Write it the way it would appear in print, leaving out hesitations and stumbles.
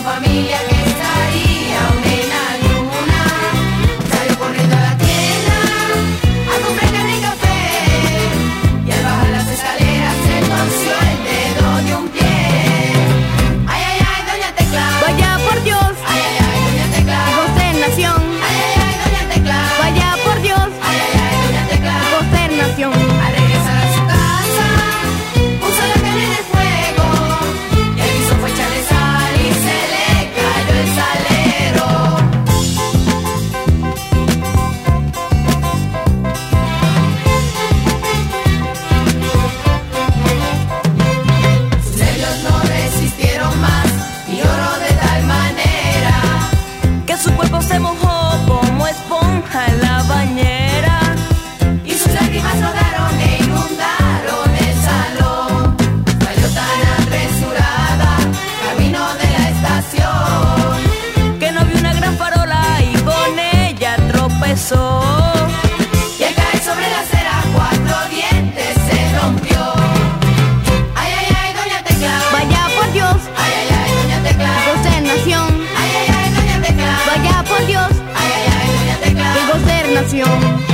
familia que estaría en la luna. Salió corriendo a la tienda a comprar carne y café, y al bajar las escaleras se torció el dedo de un pie. Ay, ay, ay, doña Tecla, Vaya por Dios, ay, ay, ay, doña Tecla, consternación. ay, ay, ay, doña Tecla, Vaya por Dios, ay, ay, ay, doña Tecla. consternación. Al regresar a su casa, puso la carne en el fuego, y el guiso fue echarle sal y se le cayó el salero. Sus nervios no resistieron más y lloró de tal manera Que su cuerpo se mojó como esponja en la bañera. y sus lágrimas rodaron e inundaron el salón. Salió tan apresurada, camino de la estación, Que no vio una gran farola y con ella tropezó. y al caer sobre la acera 4 dientes se rompió. Ay, ay, ay, doña Tecla, Vaya por Dios, ay, ay, ay, doña Tecla, consternación. ay, ay, ay, doña Tecla, Vaya por Dios, ay, ay, ay, doña Tecla. consternación.